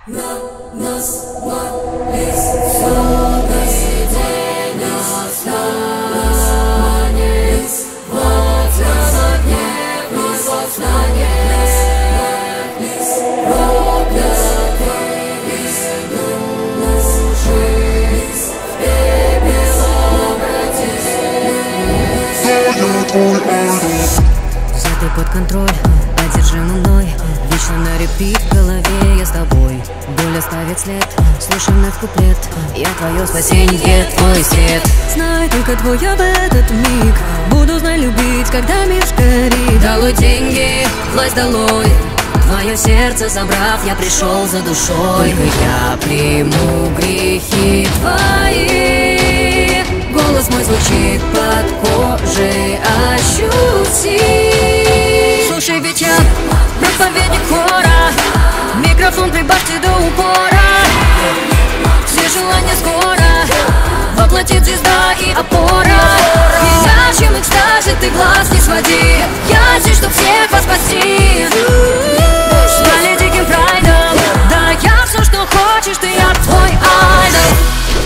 Взятый под контроль, одержим мной. Вечно на репит в голове я с тобой. Боль оставит след, слушай вновь куплет. Я твое спасенье, твой свет. Знай только твой об этот миг. Буду знать любить, когда мир горит. Долой деньги, власть долой. Твое сердце забрав, я пришел за душой. Только я приму грехи твои. Голос мой звучит под кожей, ощути. Слушай, ведь я проповедник хора. Микрофон прибавьте до упора. Все желания скоро воплотит звезда и опора. В горячем экстазе ты глаз не своди. Я здесь, чтоб всех вас спасти. Стали диким прайдом. Да, я все, что хочешь, ты, я твой айдол.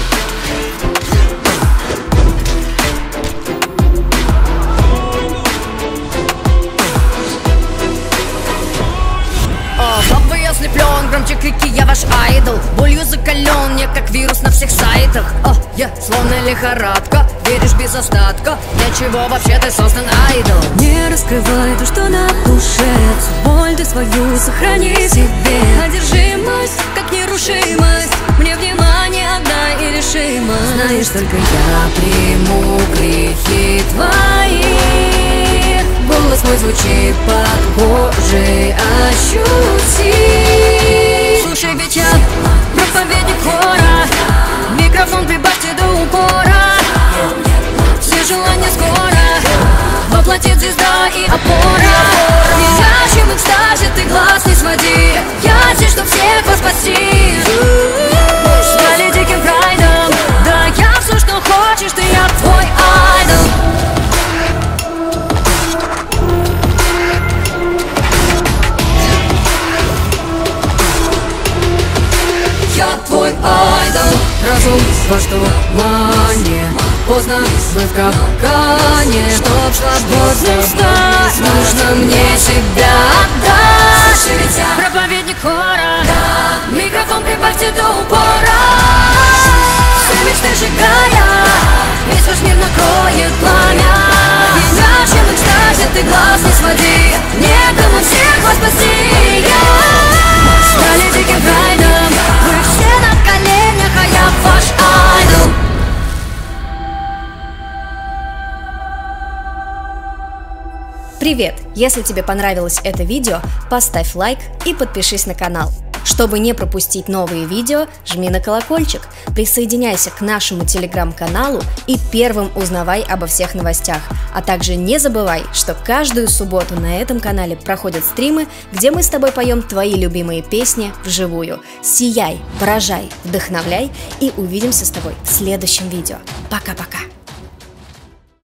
Слабый ослеплен, громче крики, я ваш айдол. Болью закален, я как вирус на всех сайтах. Я словно лихорадка, веришь без остатка. Для чего вообще ты создан, айдол? Не раскрывай то, что на душе. Боль ты свою сохрани в себе. Одержимость, как нерушимость. Мне внимание отдай и решимость. Знаешь, только я приму грехи твои. Голос мой звучит под кожей, ощути. Слушай, ведь я проповедник хора. Микрофон прибавьте до упора. Все желания скоро воплотит звезда и опора. В горячем экстазе ты глаз не своди. Я здесь, чтоб всех вас спасти. Стали диким прайдом. Да, я все, что хочешь, ты, я твой айдол. Я твой айдол. Разум во тумане, поздно мы в капкане. Чтоб свободным стать, нужно мне себя отдать. Проповедник хора, микрофон прибавьте до упора. Все мечты сжигая, весь ваш мир накроет пламя. В горячем экстазе ты глаз не своди. Некому всех вас спасти. Стали диким прайдом. Вы все на коленях, а я ваш айдол. Привет! Если тебе понравилось это видео, поставь лайк и подпишись на канал. Чтобы не пропустить новые видео, жми на колокольчик, присоединяйся к нашему телеграм-каналу и первым узнавай обо всех новостях. А также не забывай, что каждую субботу на этом канале проходят стримы, где мы с тобой поем твои любимые песни вживую. Сияй, поражай, вдохновляй и увидимся с тобой в следующем видео. Пока-пока!